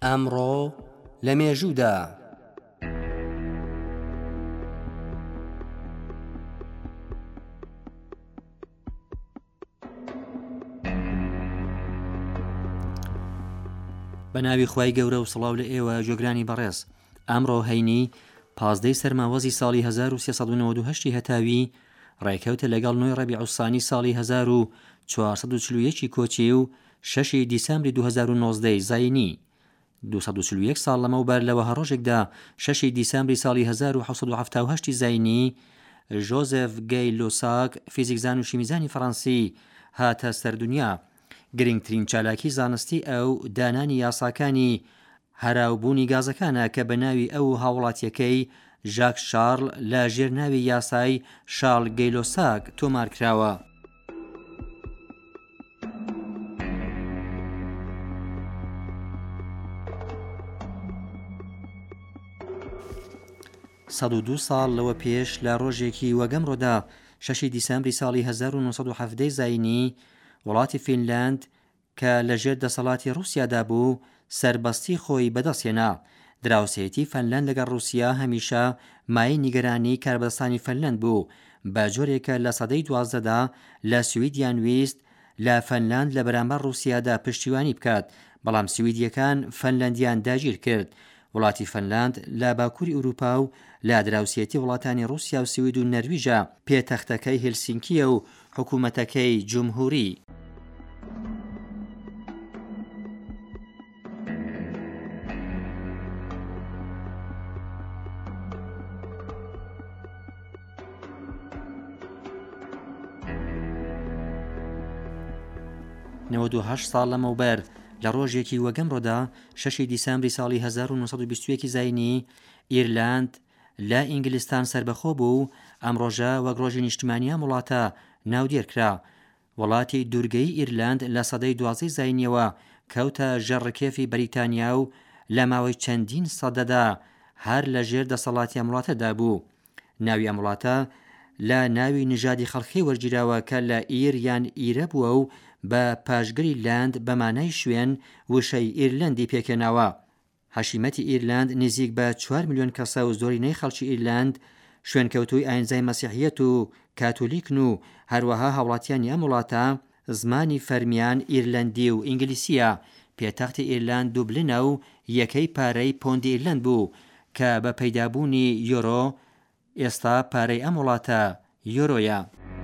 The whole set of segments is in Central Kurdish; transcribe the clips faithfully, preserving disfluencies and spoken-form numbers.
ئەمڕۆ لە مێژوودا بە ناوی خوای گەورە و سڵاو لە ئێوە جۆگرانی بەڕێز. ئەمڕۆ هەینی پازدەی سەرماوەزی ساڵی هەزار و سێسەد و نەوەت و هەشت هەتاوی ڕێکەوتە لەگەڵ نۆی ڕەبیع الثانی ساڵی هەزار و چوارسەد و چل و یەک کۆچی و شەشی دیسەمبری دوو هەزار و نۆزدە زاینی. دووسەد و چل و یەک ساڵ لەمەوبەر لەوە هەڕۆژێکدا شەشی دیسەمبری ساڵی هەزار و حەوتسەد و هەفتا و هەشت زاینی ژۆزێف گەی لۆساک فیزیکزان و شیمیزانی فەڕەنسی هاتە سەردونیا. گرنگترین چالاکی زانستی ئەو دانانی یاساکانی هەراوبوونی گازەکانە کە بە ناوی ئەو هاوڵاتیەکەی ژاک شارڵ لە ژێرناوی یاسای شارڵ گەی لۆساک تۆمار کراوە. سەد و دوو ساڵ لەوە پێش لە ڕۆژێکی وەگەمڕۆدا شەشی دیسەمبری ساڵی هەزار و نۆسەد و هەفتە زاینی وڵاتی فینلاند کە لەژێر دەسەڵاتی رووسیادا بوو سەربەستی خۆی بەدەستهێنا. دراوسێتی فەنلەند لەگەڵ رووسیا هەمیشە مای نیگەرانی کاربەدەستانی فەنلەند بوو. بە جۆرێکە لە سەدەی دوازدەدا لە سویدیان ویست لە فەنلەند لە بەرامبەر رووسیادا پشتیوانی بکات، بەڵام سویدیەکان فەنلەندیان داگیر کرد. وڵاتی فەنلاند لە باکووری ئوروپا و لە دراوسێتی وڵاتانی رووسیا و سوید و نەرویژە پێتەختەکەی هێلسینکیە و حکوومەتەکەی جومهوری. نەوەت و هەشت ساڵ لەمەوبەر لە ڕۆژێکی وەگەمڕۆدا شەشی دیسەمبری ساڵی هەزار و نۆسەد و بیست و یەک زاینی ئیرلاند لە ئینگلیستان سەربەخۆ بوو. ئەم ڕۆژە وەک ڕۆژی نیشتیمانیە وڵاتە ناودێرکرا. وڵاتی دوورگەی ئیرلاند لە سەدەی دوازدەی زاینیەوە کەوتە ژەڕکێفی بەریتانیا و لە ماوەی چەندین سەدەدا هەر لە ژێر دەسەڵاتی ئەم وڵاتەدا بوو. ناوی ئەم وڵاتە لە ناوی نژادی خەڵکی وەرگیراوە کە لە ئیر یان ئیرە بووە و بە پاشگری لاند بە مانای شوێن وشەی ئیرلەندی پێکێناوە. حەشیمەتی ئیرلاند نزیک بە چوار ملیۆن کەسە و زۆرینەی خەڵکی ئیرلاند شوێنکەوتووی ئاینزای مەسیحیەت و کاتۆلیکن و هەروەها هاوڵاتیانی ئەم وڵاتە زمانی فەرمیان ئیرلەندی و ئینگلیسیە. پێتەختی ئیرلاند دوبلنە و یەکەی پارەی پۆندی ئیرلەند بوو کە بە پەیدابوونی یۆرۆ ئێستا پارەی ئەم وڵاتە یۆرۆیە.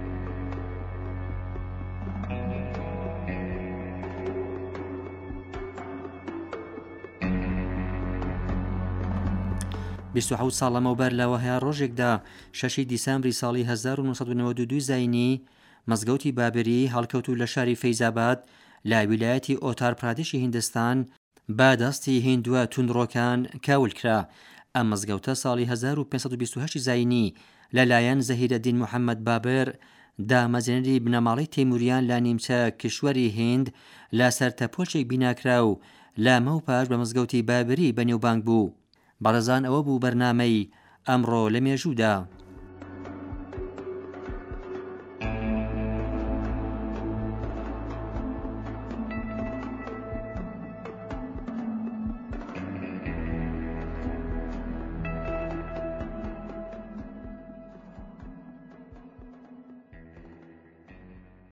بیست و حەوت ساڵ لەمەوبەر لەوەهەیە ڕۆژێکدا شەشی دیسەمبری ساڵی هەزار و نۆسەد و نەوەت و دوو زاینی مەزگەوتی بابری هەڵکەوتو لە شاری فەیزاباد لە ویلایەتی ئۆتار پرادێشی هیندستان بە دەستی هیندووە توندڕۆکان کاول کرا. ئەم مەزگەوتە ساڵی هەزار و پێنجسەد و بیست و هەشت زاینی لەلایەن زەهیرەدین موحەممەد بابر دامەزێنەری بنەماڵەی تەیموریان لە نیمچە کشوەری هیند لە سەرتەپۆشێک بیناکرا و لە مەو پاش بە مەزگەوتی بابری بەنێوبانگ بوو. بەڕێزان ئەوە بوو بەرنامەی ئەمڕۆ لە مێژوودا.